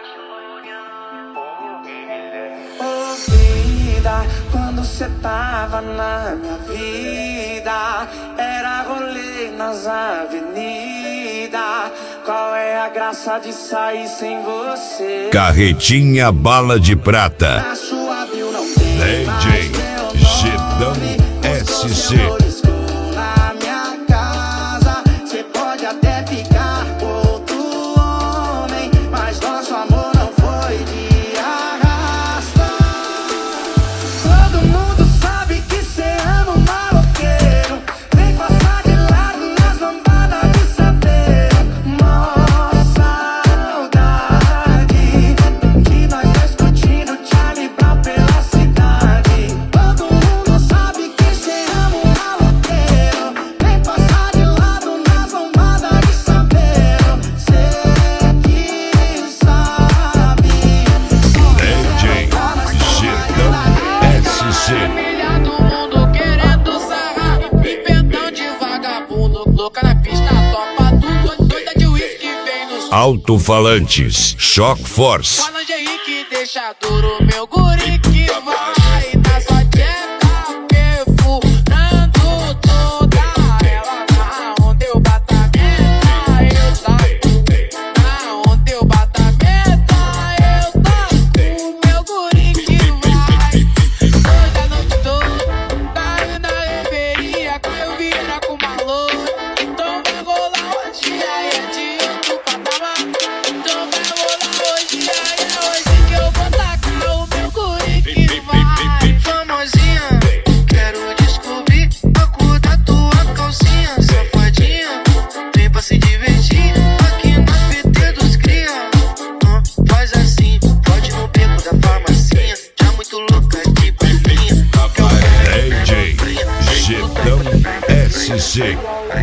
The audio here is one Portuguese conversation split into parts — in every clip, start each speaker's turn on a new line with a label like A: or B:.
A: Ô vida, quando cê tava na minha vida, era rolê nas avenidas. Qual é a graça de sair sem você?
B: Carretinha Bala de Prata.
A: Na sua bio não tem
B: DJ Gedão SC.
A: Na minha casa, cê pode até ficar com outro homem, mas nosso amor não foi de arrasta. Todo mundo sabe que cê ama um maloqueiro. Vem passar de lado nas lambadas de saveiro. Mó saudade de nós dois curtindo Charlie Brown pela cidade. Todo mundo sabe que cê ama um maloqueiro. Vem passar de lado nas lambadas de saveiro. Cê que sabe.
B: DJ Gedão SC.
C: Família do mundo querendo sarrar, inventão de vagabundo, louca na pista, topa tudo, doida de uísque vem no
B: Alto-falantes Shock Force.
C: Fala Henrique, deixa duro meu guri que vai na sua tcheca, perfurando toda ela. Na onde eu bato a meta, eu taco. Na onde eu bato a meta, eu taco. Meu guri que vai toda a noite toda, caiu na reveria, caiu vira com maluco. Então vai rolar hoje, aí é de outro patamar. Então vai rolar hoje, aí é hoje que eu vou tacar o meu guri que vai. Famosinha, quero descobrir a cor da tua calcinha. Safadinha, vem pra se divertir aqui na PT dos cria. Faz assim, pode no beco da farmacinha, já muito louca de perninha.
B: DJ Gedão SC.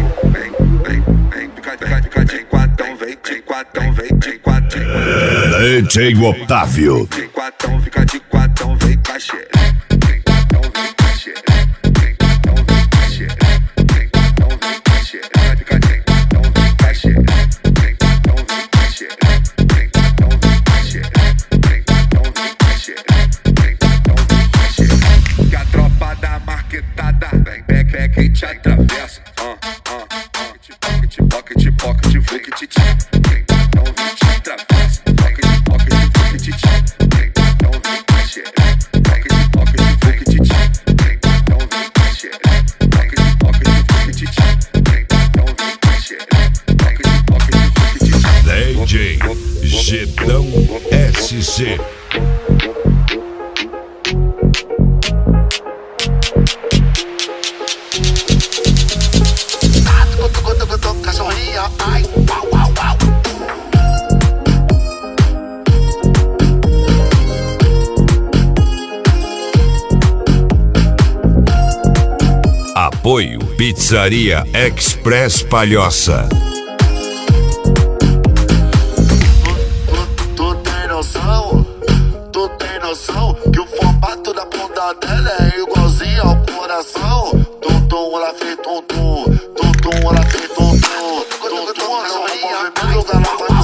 B: DJ Otávio.
D: Fica de quatão, vem com a xereca. Que a tropa da marquetada vem, pega e te atravessa. Pocket, flick, te não vem te atravessa. Pocket, flick, te não vem com a xereca. Pocket, flick, te não vem com a xereca. Pocket, flick, te não vem com a xereca. Pocket, flick, te
B: DJ Gedão SC.
D: cachorrinha, ai, uau, uau, uau.
B: Apoio Pizzaria Express Palhoça.
D: Tu tem noção que o formato da bunda dela é igualzinho ao coração. Tum, ela fez tum, ela fez tum, tum, tum, tum, tum, tum, tum, tum, tum, tum, tum, tum, tum, tum, tum, tum,